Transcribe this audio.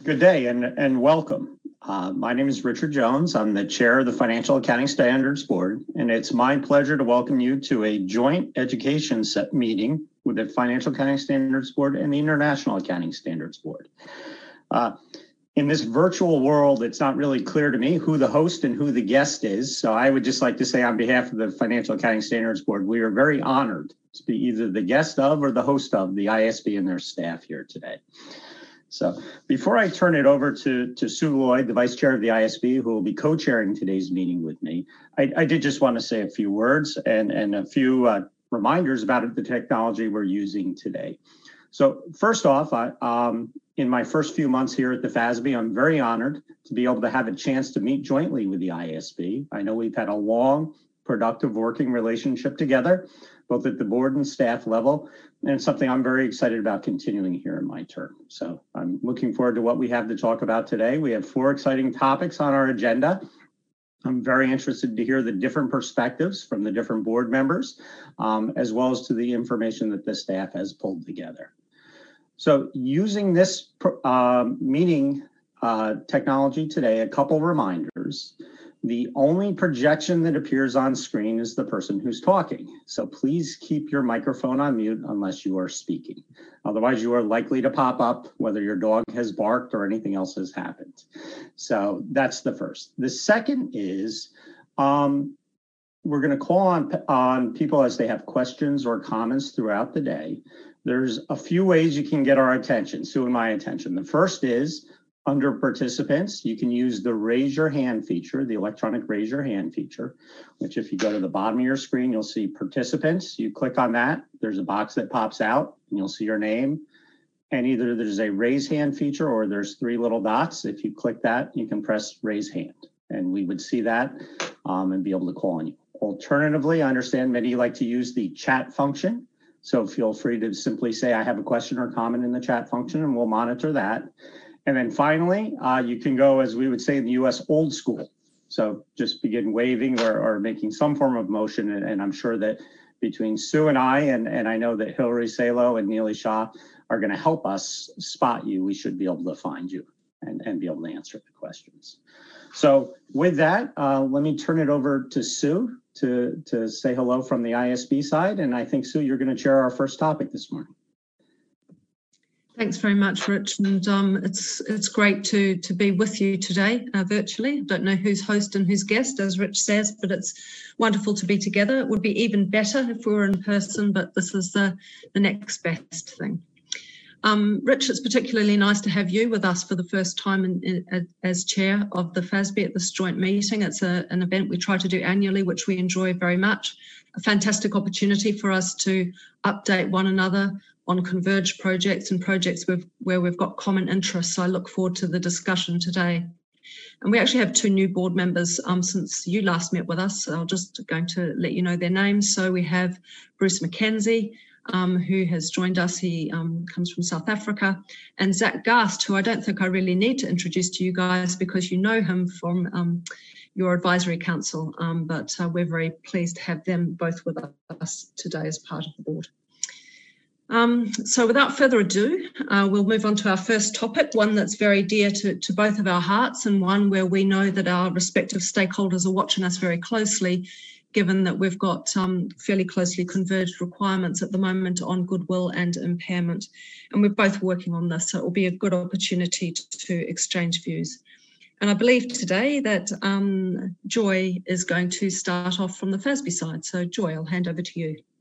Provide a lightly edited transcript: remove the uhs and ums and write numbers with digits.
Good day and welcome. My name is Richard Jones. I'm the chair of the Financial Accounting Standards Board, and it's my pleasure to welcome you to a joint education meeting with the Financial Accounting Standards Board and the International Accounting Standards Board. In this virtual world, it's not really clear to me who the host and who the guest is. So I would just like to say on behalf of the Financial Accounting Standards Board, we are very honored to be either the guest of or the host of the IASB and their staff here today. So before I turn it over to Sue Lloyd, the vice chair of the IASB, who will be co-chairing today's meeting with me, I did just want to say a few words and a few reminders about the technology we're using today. So first off, in my first few months here at the FASB, I'm very honored to be able to have a chance to meet jointly with the IASB. I know we've had a long, productive working relationship together, both at the board and staff level, and it's something I'm very excited about continuing here in my term. So I'm looking forward to what we have to talk about today. We have 4 exciting topics on our agenda. I'm very interested to hear the different perspectives from the different board members, as well as to the information that the staff has pulled together. So using this meeting technology today, a couple reminders. The only projection that appears on screen is the person who's talking. So please keep your microphone on mute unless you are speaking. Otherwise, you are likely to pop up whether your dog has barked or anything else has happened. So that's the first. The second is we're going to call on people as they have questions or comments throughout the day. There's a few ways you can get our attention, Sue and my attention. The first is under participants, you can use the raise your hand feature, the electronic raise your hand feature, which if you go to the bottom of your screen, you'll see participants. You click on that, there's a box that pops out and you'll see your name. And either there's a raise hand feature or there's 3 little dots. If you click that, you can press raise hand and we would see that and be able to call on you. Alternatively, I understand many of you like to use the chat function. So feel free to simply say, I have a question or comment in the chat function and we'll monitor that. And then finally, you can go, as we would say in the US, old school. So just begin waving or making some form of motion. And I'm sure that between Sue and I know that Hillary Salo and Neely Shah are going to help us spot you. We should be able to find you and be able to answer the questions. So with that, let me turn it over to Sue to say hello from the IASB side. And I think, Sue, you're going to chair our first topic this morning. Thanks very much, Rich, and it's great to be with you today virtually. I don't know who's host and who's guest, as Rich says, but it's wonderful to be together. It would be even better if we were in person, but this is the next best thing. Rich, it's particularly nice to have you with us for the first time as chair of the FASB at this joint meeting. It's an event we try to do annually, which we enjoy very much. A fantastic opportunity for us to update one another on converged projects and projects where we've got common interests. So I look forward to the discussion today. And we actually have 2 new board members since you last met with us. So I'm just going to let you know their names. So we have Bruce McKenzie, who has joined us. He comes from South Africa, and Zach Gast, who I don't think I really need to introduce to you guys because you know him from your advisory council, but we're very pleased to have them both with us today as part of the board. So without further ado, we'll move on to our first topic, one that's very dear to both of our hearts and one where we know that our respective stakeholders are watching us very closely, given that we've got fairly closely converged requirements at the moment on goodwill and impairment. And we're both working on this, so it will be a good opportunity to exchange views. And I believe today that Joy is going to start off from the FASB side. So Joy, I'll hand over to you.